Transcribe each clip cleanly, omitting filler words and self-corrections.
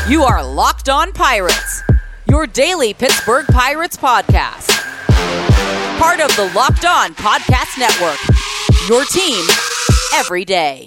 You are Locked On Pirates, your daily Pittsburgh Pirates podcast. Part of the Locked On Podcast Network, your team every day.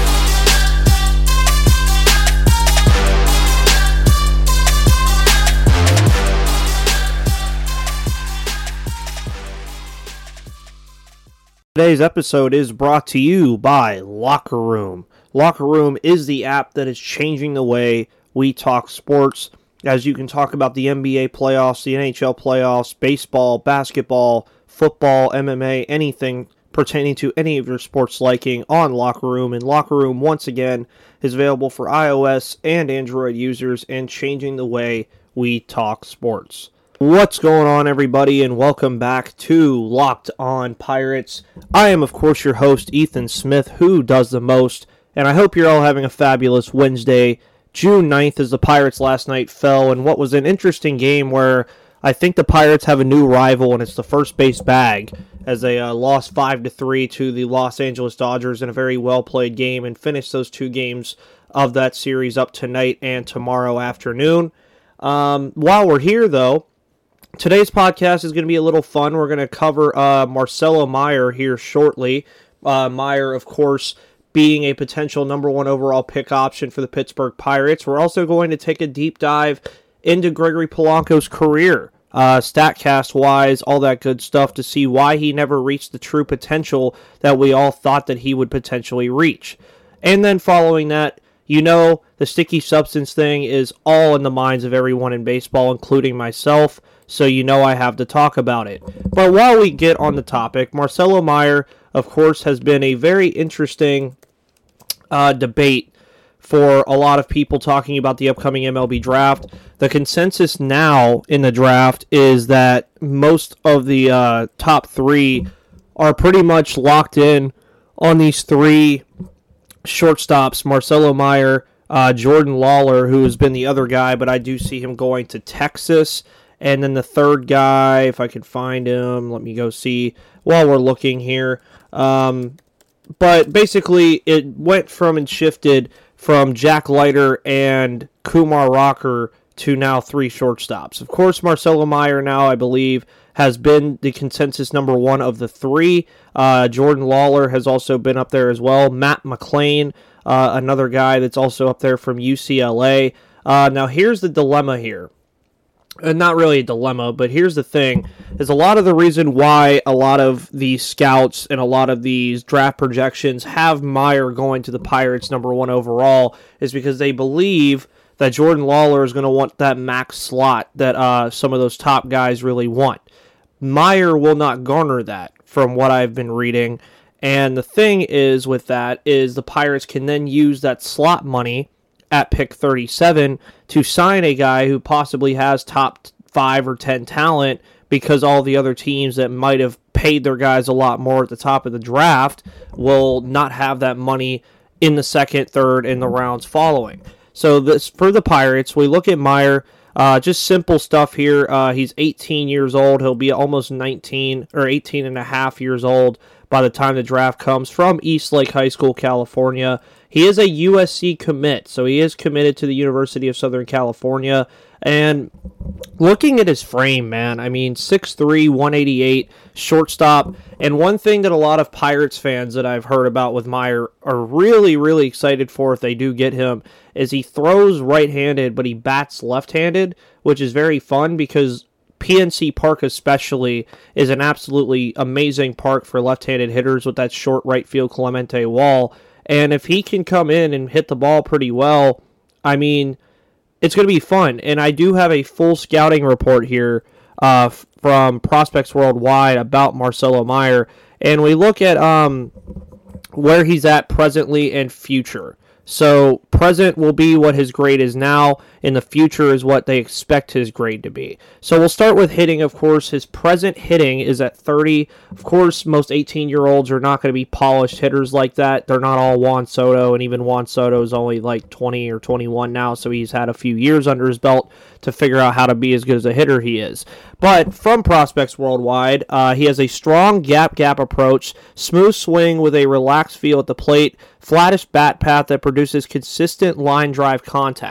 Today's episode is brought to you by Locker Room. Locker Room is the app that is changing the way we talk sports, as you can talk about the NBA playoffs, the NHL playoffs, baseball, basketball, football, MMA, anything pertaining to any of your sports liking on Locker Room. And Locker Room, once again, is available for iOS and Android users and changing the way we talk sports. What's going on, everybody, and welcome back to Locked On Pirates. I am, of course, your host, Ethan Smith, who does the most, and I hope you're all having a fabulous Wednesday, June 9th, as the Pirates last night fell in what was an interesting game where I think the Pirates have a new rival, and it's the first base bag, as they lost 5-3 to the Los Angeles Dodgers in a very well-played game and finished those two games of that series up tonight and tomorrow afternoon. While we're here, though, today's podcast is going to be a little fun. We're going to cover Marcelo Meyer here shortly. Meyer, of course, being a potential number one overall pick option for the Pittsburgh Pirates. We're also going to take a deep dive into Gregory Polanco's career, StatCast-wise, all that good stuff, to see why he never reached the true potential that we all thought that he would potentially reach. And then following that, you know, the sticky substance thing is all in the minds of everyone in baseball, including myself, so you know I have to talk about it. But while we get on the topic, Marcelo Meyer, of course, has been a very interesting debate for a lot of people talking about the upcoming MLB draft. The consensus now in the draft is that most of the top three are pretty much locked in on these three shortstops: Marcelo Meyer, Jordan Lawlar, who has been the other guy, but I do see him going to Texas. And then the third guy, if I could find him, let me go see while we're looking here. But basically, it went from and shifted from Jack Leiter and Kumar Rocker to now three shortstops. Of course, Marcelo Meyer now, I believe, has been the consensus number one of the three. Jordan Lawlar has also been up there as well. Matt McLain, another guy that's also up there from UCLA. Now, here's the dilemma here. Not really a dilemma, but here's the thing, is a lot of the reason why a lot of these scouts and a lot of these draft projections have Meyer going to the Pirates number one overall is because they believe that Jordan Lawlar is going to want that max slot that some of those top guys really want. Meyer will not garner that, from what I've been reading, and the thing is with that is the Pirates can then use that slot money at pick 37 to sign a guy who possibly has top 5 or 10 talent, because all the other teams that might have paid their guys a lot more at the top of the draft will not have that money in the second, third, and the rounds following. So this for the Pirates, we look at Meyer, just simple stuff here. He's 18 years old. He'll be almost 19 or 18 and a half years old by the time the draft comes, from Eastlake High School, California. He is a USC commit, so he is committed to the University of Southern California. And looking at his frame, man, I mean, 6'3", 188, shortstop. And one thing that a lot of Pirates fans that I've heard about with Meyer are really, really excited for if they do get him is he throws right-handed, but he bats left-handed, which is very fun because PNC Park especially is an absolutely amazing park for left-handed hitters with that short right field Clemente wall. And if he can come in and hit the ball pretty well, I mean, it's going to be fun. And I do have a full scouting report here from Prospects Worldwide about Marcelo Meyer. And we look at where he's at presently and future. So present will be what his grade is now, and the future is what they expect his grade to be. So we'll start with hitting, of course. His present hitting is at 30. Of course, most 18-year-olds are not going to be polished hitters like that. They're not all Juan Soto, and even Juan Soto is only like 20 or 21 now, so he's had a few years under his belt to figure out how to be as good as a hitter he is. But from Prospects Worldwide, he has a strong gap approach, smooth swing with a relaxed feel at the plate, flattish bat path that produces consistent line drive contact.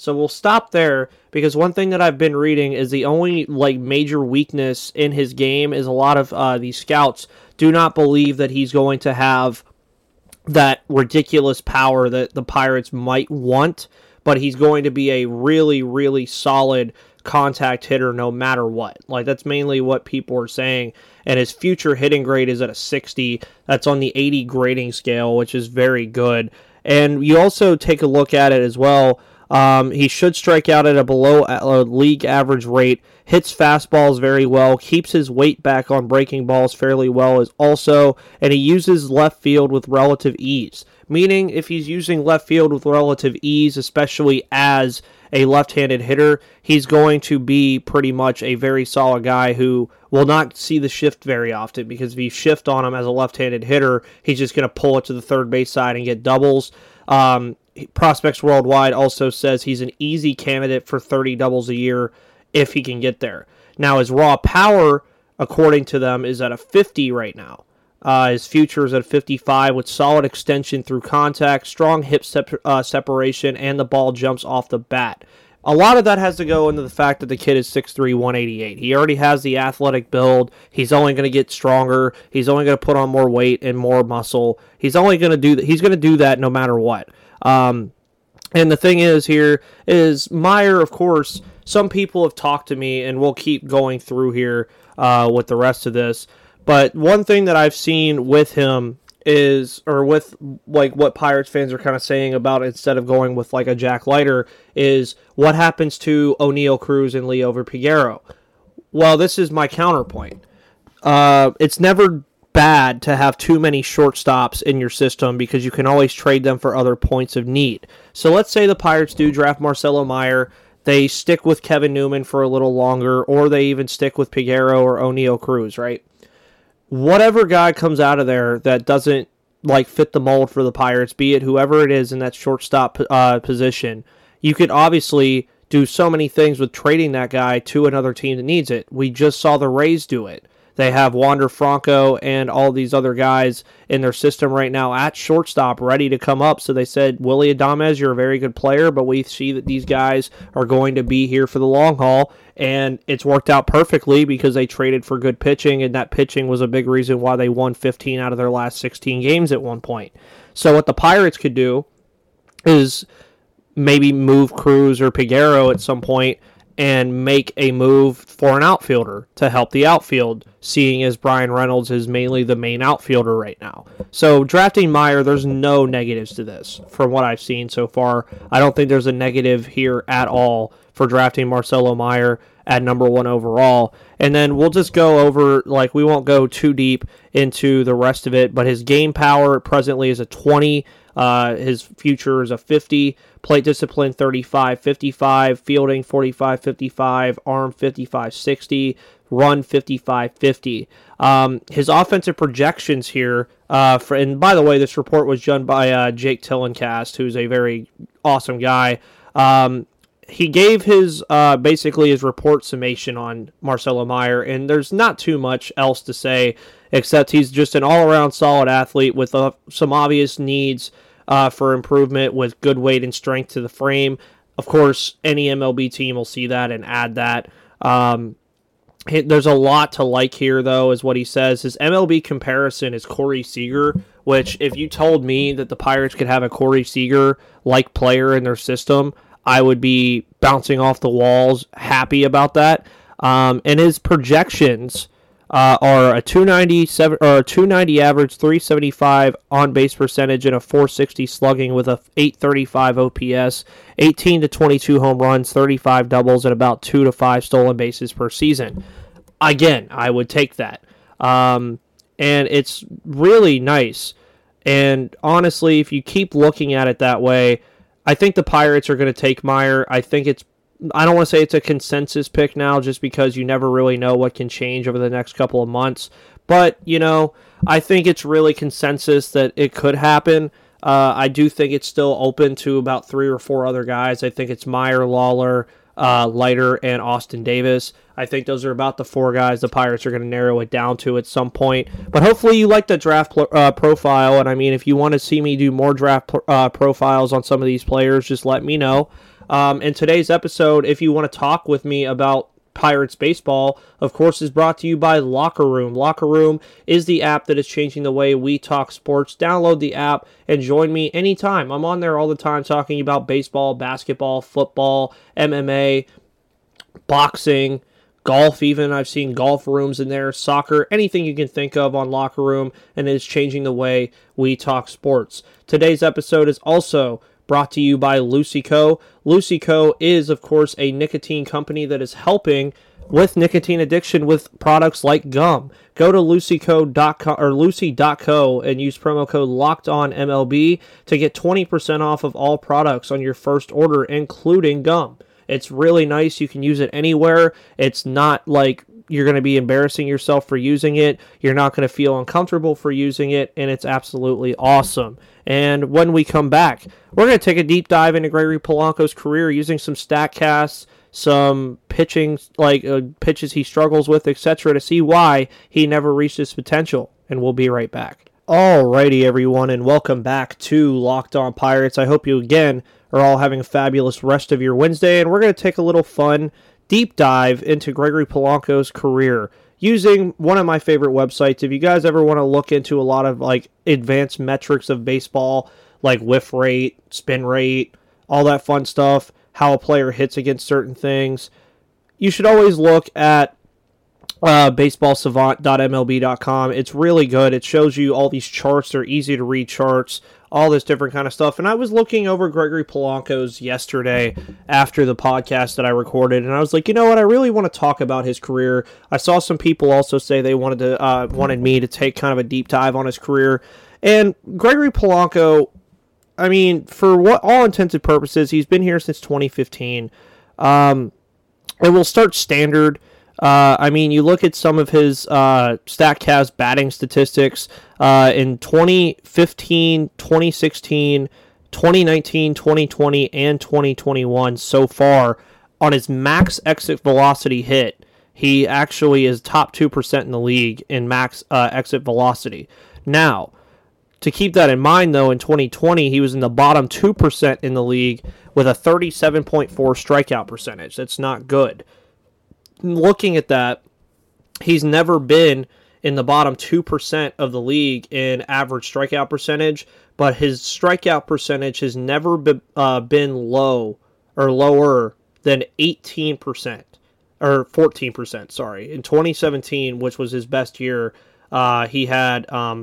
So we'll stop there, because one thing that I've been reading is the only major weakness in his game is a lot of these scouts do not believe that he's going to have that ridiculous power that the Pirates might want, but he's going to be a really, really solid contact hitter no matter what. That's mainly what people are saying. And his future hitting grade is at a 60. That's on the 80 grading scale, which is very good. And you also take a look at it as well. He should strike out at a below league average rate, hits fastballs very well, keeps his weight back on breaking balls fairly well and he uses left field with relative ease. Meaning, if he's using left field with relative ease, especially as a left-handed hitter, he's going to be pretty much a very solid guy who will not see the shift very often, because if you shift on him as a left-handed hitter, he's just going to pull it to the third base side and get doubles. Prospects Worldwide also says he's an easy candidate for 30 doubles a year if he can get there. Now, his raw power, according to them, is at a 50 right now. His future is at 55 with solid extension through contact, strong hip separation, and the ball jumps off the bat. A lot of that has to go into the fact that the kid is 6'3", 188. He already has the athletic build. He's only going to get stronger. He's only going to put on more weight and more muscle. He's only going to do that. He's going to do that no matter what. And the thing is here is Meyer, of course, some people have talked to me, and we'll keep going through here with the rest of this. But one thing that I've seen with him is, or with what Pirates fans are kind of saying about it, instead of going with a Jack Leiter, is what happens to O'Neill Cruz and Liover Peguero. Well, this is my counterpoint. It's never bad to have too many shortstops in your system, because you can always trade them for other points of need. So let's say the Pirates do draft Marcelo Meyer, they stick with Kevin Newman for a little longer, or they even stick with Peguero or O'Neill Cruz, right? Whatever guy comes out of there that doesn't fit the mold for the Pirates, be it whoever it is in that shortstop position, you could obviously do so many things with trading that guy to another team that needs it. We just saw the Rays do it. They have Wander Franco and all these other guys in their system right now at shortstop ready to come up. So they said, Willy Adames, you're a very good player, but we see that these guys are going to be here for the long haul. And it's worked out perfectly because they traded for good pitching, and that pitching was a big reason why they won 15 out of their last 16 games at one point. So what the Pirates could do is maybe move Cruz or Peguero at some point and make a move for an outfielder to help the outfield, seeing as Brian Reynolds is mainly the main outfielder right now. So drafting Meyer, there's no negatives to this from what I've seen so far. I don't think there's a negative here at all for drafting Marcelo Meyer at number 1 overall. And then we'll just go over, we won't go too deep into the rest of it, but his game power presently is a 20. His future is a 50, plate discipline 35, 55, fielding 45, 55, arm 55, 60, run 55, 50. His offensive projections here, and by the way, this report was done by Jake Tillencast, who's a very awesome guy. He gave his basically his report summation on Marcelo Meyer, and there's not too much else to say except he's just an all-around solid athlete with some obvious needs for improvement, with good weight and strength to the frame. Of course, any MLB team will see that and add that. There's a lot to like here, though, is what he says. His MLB comparison is Corey Seager, which if you told me that the Pirates could have a Corey Seager-like player in their system, I would be bouncing off the walls, happy about that. And his projections are a 290 average, 375 on base percentage, and a 460 slugging with a 835 OPS, 18 to 22 home runs, 35 doubles, and about 2 to 5 stolen bases per season. Again, I would take that. And it's really nice. And honestly, if you keep looking at it that way, I think the Pirates are going to take Meyer. I don't want to say it's a consensus pick now, just because you never really know what can change over the next couple of months. But, I think it's really consensus that it could happen. I do think it's still open to about 3 or 4 other guys. I think it's Meyer, Lawler, Leiter, and Austin Davis. I think those are about the 4 guys the Pirates are going to narrow it down to at some point. But hopefully you like the draft profile. And, if you want to see me do more draft profiles on some of these players, just let me know. And today's episode, if you want to talk with me about Pirates baseball, of course, is brought to you by Locker Room. Locker Room is the app that is changing the way we talk sports. Download the app and join me anytime. I'm on there all the time talking about baseball, basketball, football, MMA, boxing, golf even. I've seen golf rooms in there, soccer, anything you can think of on Locker Room, and it is changing the way we talk sports. Today's episode is also brought to you by LucyCo. LucyCo is, of course, a nicotine company that is helping with nicotine addiction with products like gum. Go to lucyco.com or lucy.co and use promo code LOCKEDONMLB to get 20% off of all products on your first order, including gum. It's really nice. You can use it anywhere. It's not like you're going to be embarrassing yourself for using it. You're not going to feel uncomfortable for using it, and it's absolutely awesome. And when we come back, we're going to take a deep dive into Gregory Polanco's career using some StatCasts, some pitching, like pitches he struggles with, etc., to see why he never reached his potential. And we'll be right back. Alrighty, everyone, and welcome back to Locked On Pirates. I hope you, again, are all having a fabulous rest of your Wednesday, and we're going to take a little fun deep dive into Gregory Polanco's career using one of my favorite websites. If you guys ever want to look into a lot of like advanced metrics of baseball, like whiff rate, spin rate, all that fun stuff, how a player hits against certain things, you should always look at baseballsavant.mlb.com. It's really good. It shows you all these charts. They're easy to read charts, all this different kind of stuff. And I was looking over Gregory Polanco's yesterday after the podcast that I recorded, and I was like, you know what? I really want to talk about his career. I saw some people also say they wanted me to take kind of a deep dive on his career. And Gregory Polanco, I mean, for what all intents and purposes, he's been here since 2015. And we'll start standard. I mean, you look at some of his StatCast batting statistics in 2015, 2016, 2019, 2020, and 2021 so far. On his max exit velocity hit, he actually is top 2% in the league in max exit velocity. Now, to keep that in mind, though, in 2020, he was in the bottom 2% in the league with a 37.4 strikeout percentage. That's not good. Looking at that, he's never been in the bottom 2% of the league in average strikeout percentage, but his strikeout percentage has never been low or lower than 18% or 14%, sorry. In 2017, which was his best year, he had a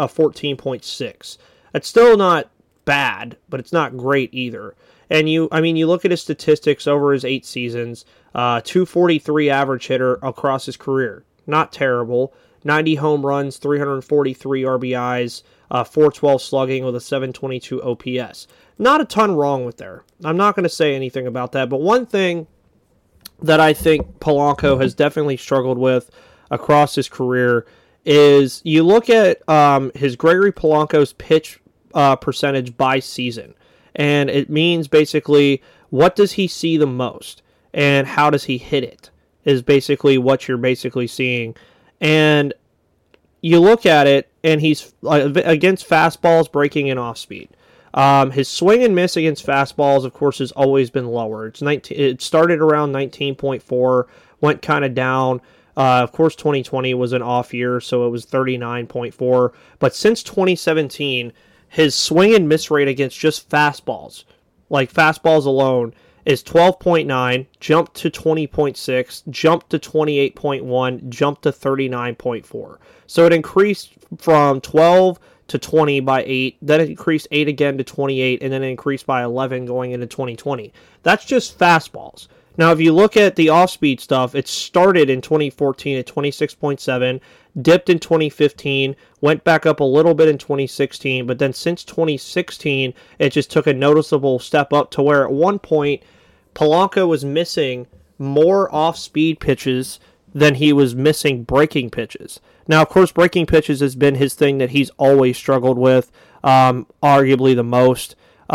14.6. That's still not bad, but it's not great either. And you look at his statistics over his 8 seasons, 243 average hitter across his career. Not terrible. 90 home runs, 343 RBIs, 412 slugging with a 722 OPS. Not a ton wrong with there. I'm not going to say anything about that, but one thing that I think Polanco has definitely struggled with across his career is you look at his Gregory Polanco's pitch percentage by season. And it means basically, what does he see the most? And how does he hit it? Is basically what you're basically seeing. And you look at it, and he's against fastballs, breaking and off speed. His swing and miss against fastballs, of course, has always been lower. It started around 19.4, went kind of down. Of course, 2020 was an off year, so it was 39.4. But since 2017... his swing and miss rate against just fastballs, like fastballs alone, is 12.9, jumped to 20.6, jumped to 28.1, jumped to 39.4. So it increased from 12 to 20 by 8, then it increased 8 again to 28, and then it increased by 11 going into 2020. That's just fastballs. Now, if you look at the off-speed stuff, it started in 2014 at 26.7, dipped in 2015, went back up a little bit in 2016, but then since 2016, it just took a noticeable step up to where at one point, Polanco was missing more off-speed pitches than he was missing breaking pitches. Now, of course, breaking pitches has been his thing that he's always struggled with, arguably the most.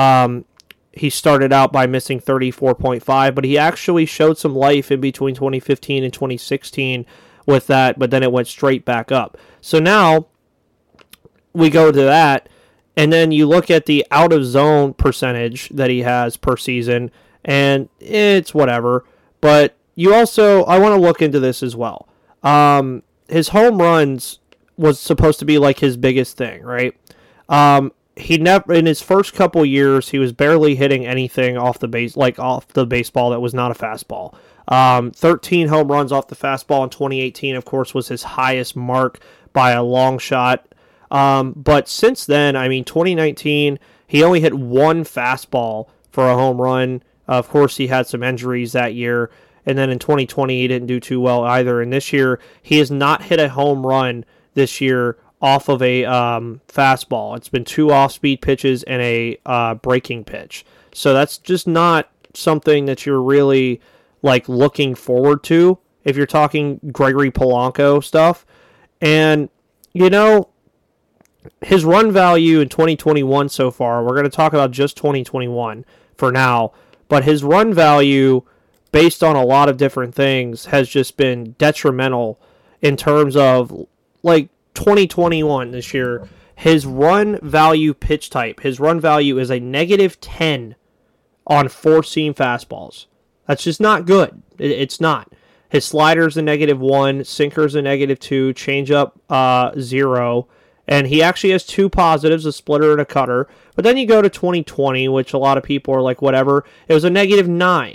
He started out by missing 34.5, but he actually showed some life in between 2015 and 2016 with that, but then it went straight back up. So now we go to that, and then you look at the out-of-zone percentage that he has per season, and it's whatever. But I want to look into this as well. His home runs was supposed to be like his biggest thing, right? He never, in his first couple years, he was barely hitting anything off the baseball that was not a fastball. 13 home runs off the fastball in 2018, of course, was his highest mark by a long shot. But since then, 2019, he only hit one fastball for a home run. Of course, he had some injuries that year. And then in 2020, he didn't do too well either. And this year, he has not hit a home run this year off of a fastball. It's been 2 off-speed pitches and a breaking pitch. So that's just not something that you're really looking forward to if you're talking Gregory Polanco stuff. And, his run value in 2021 so far, we're going to talk about just 2021 for now, but his run value, based on a lot of different things, has just been detrimental in terms of 2021 this year. His run value pitch type, his run value is a -10 on 4-seam fastballs. That's just not good. It's not. His slider's a -1, sinker's a -2, changeup 0, and he actually has 2 positives, a splitter and a cutter. But then you go to 2020, which a lot of people are like, whatever. It was a -9.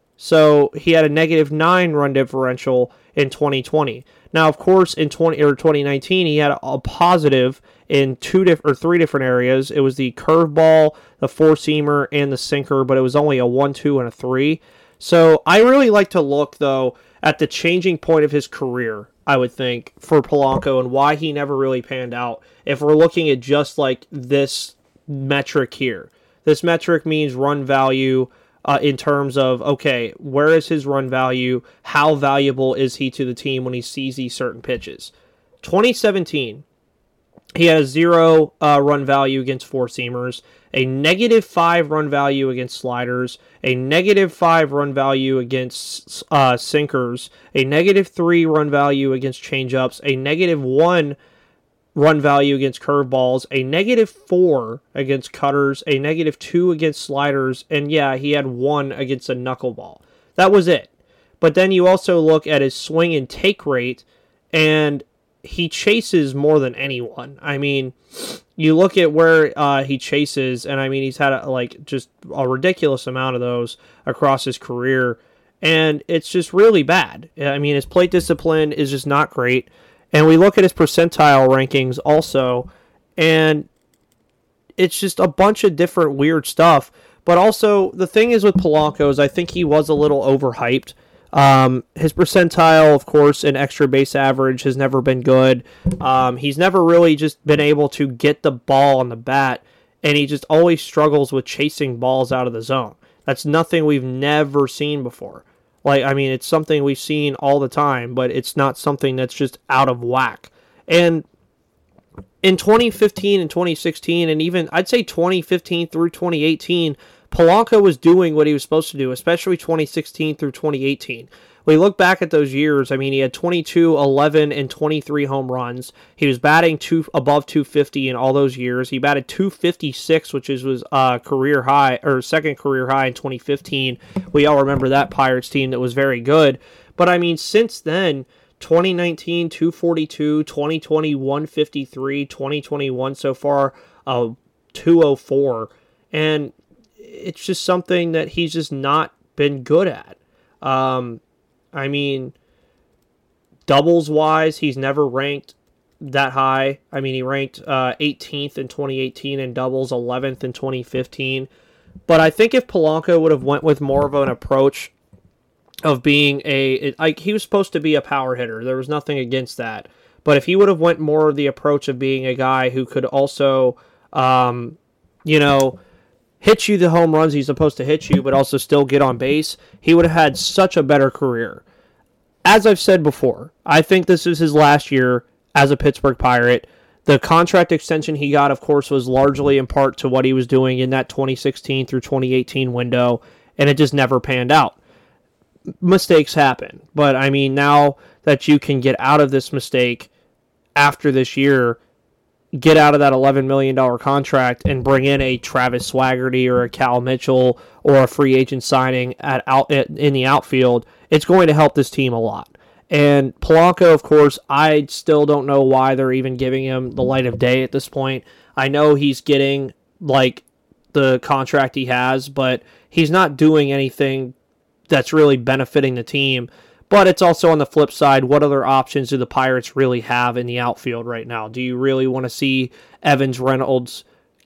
So he had a -9 run differential in 2020. Now, of course, in 2019, he had a positive in 3 different areas. It was the curveball, the 4-seamer, and the sinker, but it was only a 1, 2, and a 3. So I really like to look, though, at the changing point of his career, I would think, for Polanco and why he never really panned out. If we're looking at just this metric here. This metric means run value in terms of, okay, where is his run value? How valuable is he to the team when he sees these certain pitches? 2017, he had a 0 run value against 4-seamers, a -5 run value against sliders, a -5 run value against sinkers, a -3 run value against changeups, a -1 run value against curveballs, a -4 against cutters, a -2 against sliders, and yeah, he had 1 against a knuckleball. That was it. But then you also look at his swing and take rate, and he chases more than anyone. You look at where he chases, and he's had just a ridiculous amount of those across his career, and it's just really bad. His plate discipline is just not great. And we look at his percentile rankings also, and it's just a bunch of different weird stuff. But also, the thing is with Polanco is I think he was a little overhyped. His percentile, of course, in extra base average has never been good. He's never really just been able to get the ball on the bat, and he just always struggles with chasing balls out of the zone. That's nothing we've never seen before. It's something we've seen all the time, but it's not something that's just out of whack. And in 2015 and 2016, and even I'd say 2015 through 2018, Polanco was doing what he was supposed to do, especially 2016 through 2018. When you look back at those years, he had 22, 11, and 23 home runs. He was batting above 250 in all those years. He batted 256, which was career high, or second career high in 2015. We all remember that Pirates team that was very good. But since then, 2019, 242, 2020, 153, 2021 so far, 204. And it's just something that he's just not been good at. Doubles-wise, he's never ranked that high. He ranked 18th in 2018 in doubles, 11th in 2015. But I think if Polanco would have went with more of an approach of being he was supposed to be a power hitter. There was nothing against that. But if he would have went more of the approach of being a guy who could also, hit you the home runs he's supposed to hit you, but also still get on base, he would have had such a better career. As I've said before, I think this is his last year as a Pittsburgh Pirate. The contract extension he got, of course, was largely in part to what he was doing in that 2016 through 2018 window, and it just never panned out. Mistakes happen, but now that you can get out of this mistake after this year, get out of that $11 million contract and bring in a Travis Swaggerty or a Cal Mitchell or a free agent signing in the outfield, it's going to help this team a lot. And Polanco, of course, I still don't know why they're even giving him the light of day at this point. I know he's getting like the contract he has, but he's not doing anything that's really benefiting the team. But it's also on the flip side, what other options do the Pirates really have in the outfield right now? Do you really want to see Evans, Reynolds,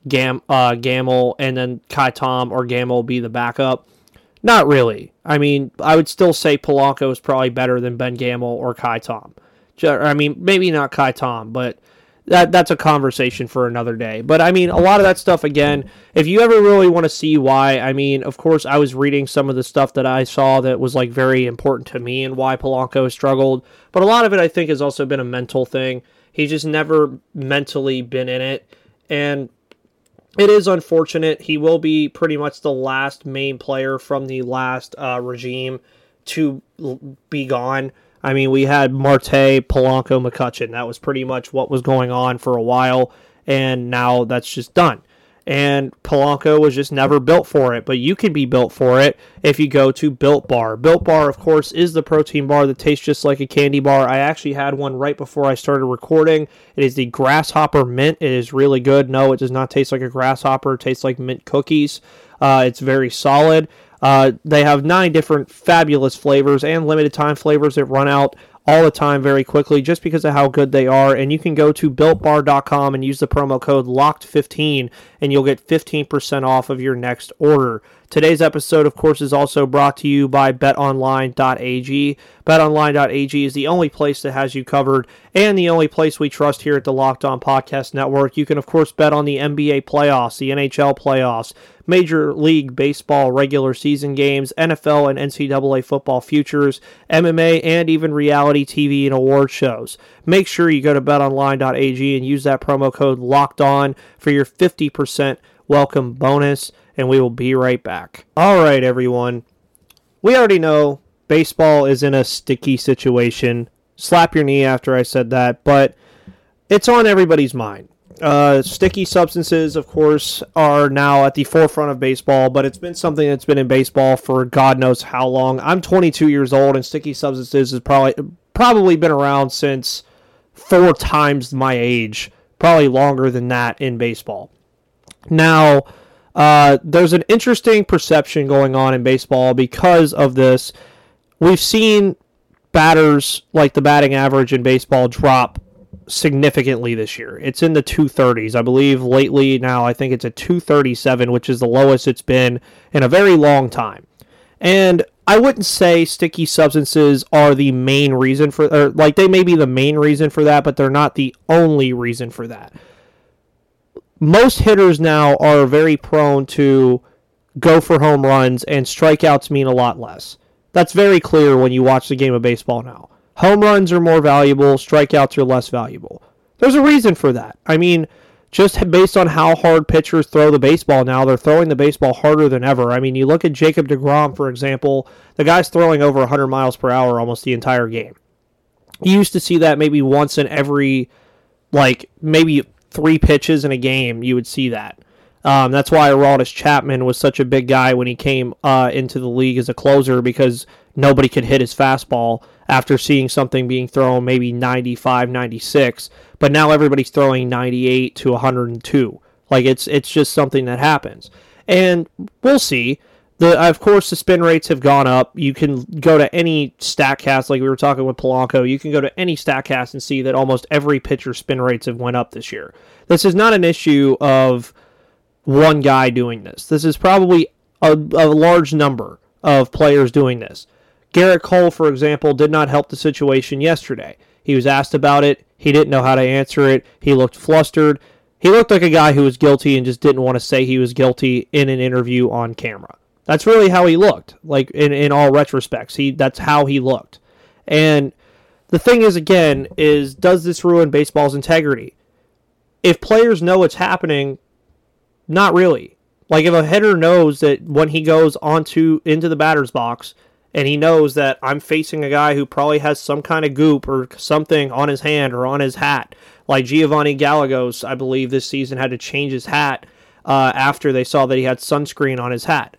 Gamel, and then Kai Tom or Gamel be the backup? Not really. I mean, I would still say Polanco is probably better than Ben Gamel or Kai Tom. I mean, maybe not Kai Tom, but that's a conversation for another day. But, I mean, a lot of that stuff, again, if you ever really want to see why, I mean, of course, I was reading some of the stuff that I saw that was, like, very important to me and why Polanco has struggled. But a lot of it, I think, has also been a mental thing. He's just never mentally been in it. And it is unfortunate. He will be pretty much the last main player from the last regime to be gone. I mean, we had Marte, Polanco, McCutchen. That was pretty much what was going on for a while, and now that's just done. And Polanco was just never built for it, but you can be built for it if you go to Built Bar. Built Bar, of course, is the protein bar that tastes just like a candy bar. I actually had one right before I started recording. It is the Grasshopper Mint. It is really good. No, it does not taste like a grasshopper. It tastes like mint cookies. It's very solid. They have 9 different fabulous flavors and limited time flavors that run out all the time very quickly just because of how good they are. And you can go to BuiltBar.com and use the promo code LOCKED15 and you'll get 15% off of your next order. Today's episode, of course, is also brought to you by BetOnline.ag. BetOnline.ag is the only place that has you covered and the only place we trust here at the Locked On Podcast Network. You can, of course, bet on the NBA playoffs, the NHL playoffs, Major League Baseball regular season games, NFL and NCAA football futures, MMA, and even reality TV and award shows. Make sure you go to betonline.ag and use that promo code LOCKEDON for your 50% welcome bonus, and we will be right back. All right, everyone. We already know baseball is in a sticky situation. Slap your knee after I said that, but it's on everybody's mind. Sticky substances, of course, are now at the forefront of baseball, but it's been something that's been in baseball for God knows how long. I'm 22 years old, and sticky substances has probably been around since 4 times my age, probably longer than that in baseball. Now, there's an interesting perception going on in baseball because of this. We've seen batters, like the batting average in baseball, drop significantly this year. It's in the 230s. I believe lately now I think it's at 237, which is the lowest it's been in a very long time. And I wouldn't say sticky substances are the main reason for, or like they may be the main reason for that, but they're not the only reason for that. Most hitters now are very prone to go for home runs, and strikeouts mean a lot less. That's very clear when you watch the game of baseball now. Home runs are more valuable, strikeouts are less valuable. There's a reason for that. I mean, just based on how hard pitchers throw the baseball now, they're throwing the baseball harder than ever. I mean, you look at Jacob deGrom, for example, the guy's throwing over 100 miles per hour almost the entire game. You used to see that maybe once in every, maybe 3 pitches in a game, you would see that. That's why Aroldis Chapman was such a big guy when he came into the league as a closer, because nobody could hit his fastball after seeing something being thrown maybe 95, 96. But now everybody's throwing 98 to 102. It's just something that happens. And we'll see. Of course, the spin rates have gone up. You can go to any StatCast, like we were talking with Polanco. You can go to any StatCast and see that almost every pitcher's spin rates have went up this year. This is not an issue of one guy doing this. This is probably a large number of players doing this. Garrett Cole, for example, did not help the situation yesterday. He was asked about it. He didn't know how to answer it. He looked flustered. He looked like a guy who was guilty and just didn't want to say he was guilty in an interview on camera. That's really how he looked, in all retrospects. That's how he looked. And the thing is, again, does this ruin baseball's integrity? If players know what's happening, not really. If a hitter knows that when he goes into the batter's box And he knows that I'm facing a guy who probably has some kind of goop or something on his hand or on his hat. Like Giovanni Gallegos, I believe this season had to change his hat after they saw that he had sunscreen on his hat.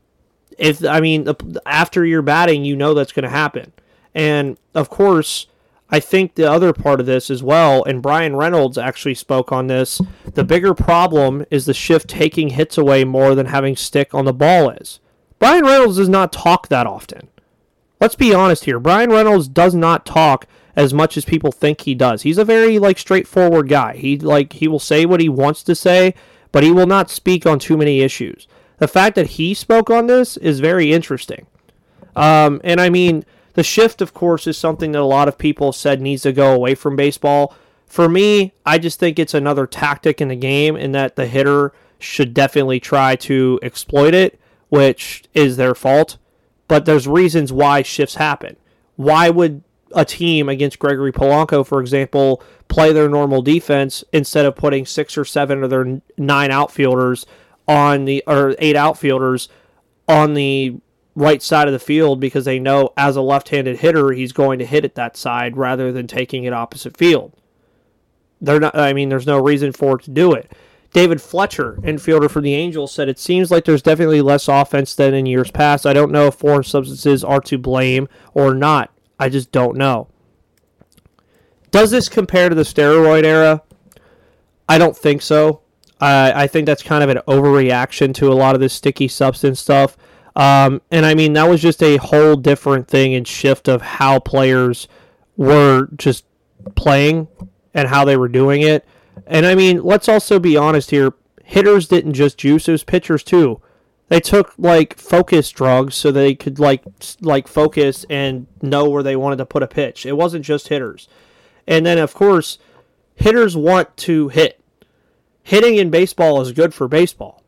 After you're batting, you know that's going to happen. And, of course, I think the other part of this as well, and Brian Reynolds actually spoke on this, the bigger problem is the shift taking hits away more than having stick on the ball is. Brian Reynolds does not talk that often. Let's be honest here. Brian Reynolds does not talk as much as people think he does. He's a very straightforward guy. He will say what he wants to say, but he will not speak on too many issues. The fact that he spoke on this is very interesting. The shift, of course, is something that a lot of people said needs to go away from baseball. For me, I just think it's another tactic in the game and that the hitter should definitely try to exploit it, which is their fault. But there's reasons why shifts happen. Why would a team against Gregory Polanco, for example, play their normal defense instead of putting 6 or 7 of their 9 outfielders or 8 outfielders on the right side of the field, because they know as a left-handed hitter he's going to hit it that side rather than taking it opposite field. There's no reason for it to do it. David Fletcher, infielder for the Angels, said it seems like there's definitely less offense than in years past. I don't know if foreign substances are to blame or not. I just don't know. Does this compare to the steroid era? I don't think so. I think that's kind of an overreaction to a lot of this sticky substance stuff. That was just a whole different thing and shift of how players were just playing and how they were doing it. And let's also be honest here. Hitters didn't just juice, it was pitchers too. They took focus drugs so they could focus and know where they wanted to put a pitch. It wasn't just hitters. And then of course, hitters want to hit. Hitting in baseball is good for baseball.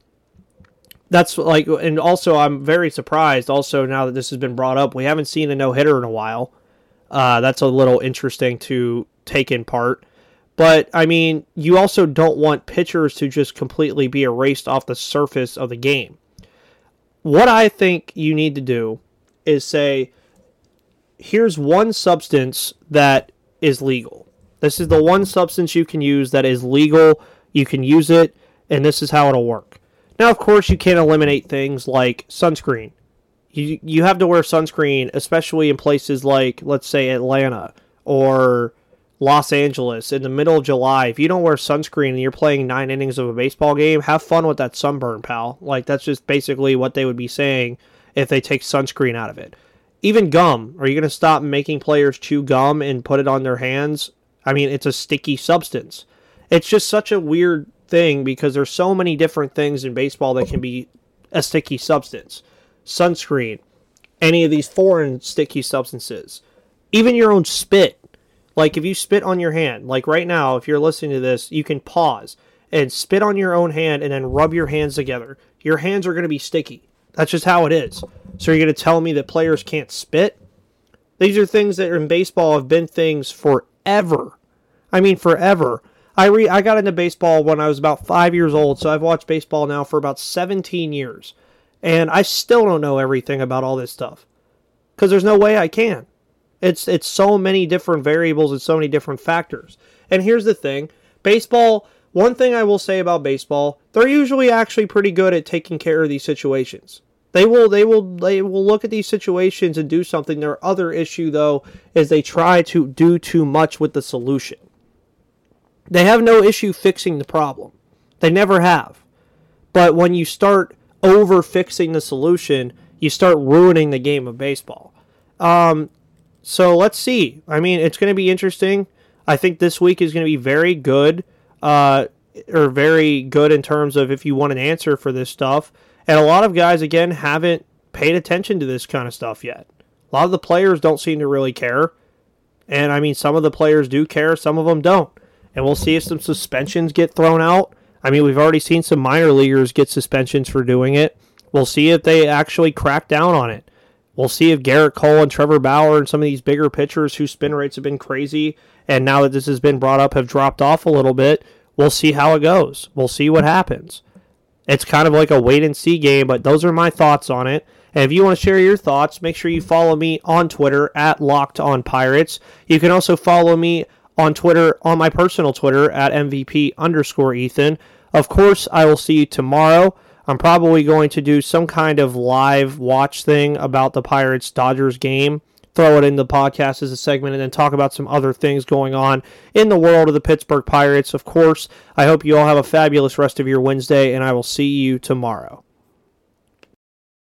And also I'm very surprised also now that this has been brought up, we haven't seen a no-hitter in a while. That's a little interesting to take in part. But, you also don't want pitchers to just completely be erased off the surface of the game. What I think you need to do is say, here's one substance that is legal. This is the one substance you can use that is legal. You can use it, and this is how it'll work. Now, of course, you can't eliminate things like sunscreen. You have to wear sunscreen, especially in places like, let's say, Atlanta or Los Angeles in the middle of July. If you don't wear sunscreen and you're playing 9 innings of a baseball game, have fun with that sunburn, pal. That's just basically what they would be saying if they take sunscreen out of it. Even gum. Are you going to stop making players chew gum and put it on their hands? It's a sticky substance. It's just such a weird thing because there's so many different things in baseball that can be a sticky substance. Sunscreen, any of these foreign sticky substances, even your own spit. If you spit on your hand, right now, if you're listening to this, you can pause and spit on your own hand and then rub your hands together. Your hands are going to be sticky. That's just how it is. So you're going to tell me that players can't spit? These are things that in baseball have been things forever. Forever. I got into baseball when I was about 5 years old, so I've watched baseball now for about 17 years. And I still don't know everything about all this stuff. Because there's no way I can. It's so many different variables and so many different factors. And here's the thing. Baseball, one thing I will say about baseball, they're usually actually pretty good at taking care of these situations. They will look at these situations and do something. Their other issue, though, is they try to do too much with the solution. They have no issue fixing the problem. They never have. But when you start over-fixing the solution, you start ruining the game of baseball. So let's see. It's going to be interesting. I think this week is going to be very good, or very good in terms of if you want an answer for this stuff. And a lot of guys, again, haven't paid attention to this kind of stuff yet. A lot of the players don't seem to really care. And, some of the players do care, some of them don't. And we'll see if some suspensions get thrown out. We've already seen some minor leaguers get suspensions for doing it. We'll see if they actually crack down on it. We'll see if Garrett Cole and Trevor Bauer and some of these bigger pitchers whose spin rates have been crazy, and now that this has been brought up, have dropped off a little bit. We'll see how it goes. We'll see what happens. It's kind of like a wait-and-see game, but those are my thoughts on it. And if you want to share your thoughts, make sure you follow me on Twitter at LockedOnPirates. You can also follow me on Twitter, on my personal Twitter, at MVP_Ethan. Of course, I will see you tomorrow. I'm probably going to do some kind of live watch thing about the Pirates-Dodgers game, throw it in the podcast as a segment, and then talk about some other things going on in the world of the Pittsburgh Pirates. Of course, I hope you all have a fabulous rest of your Wednesday, and I will see you tomorrow.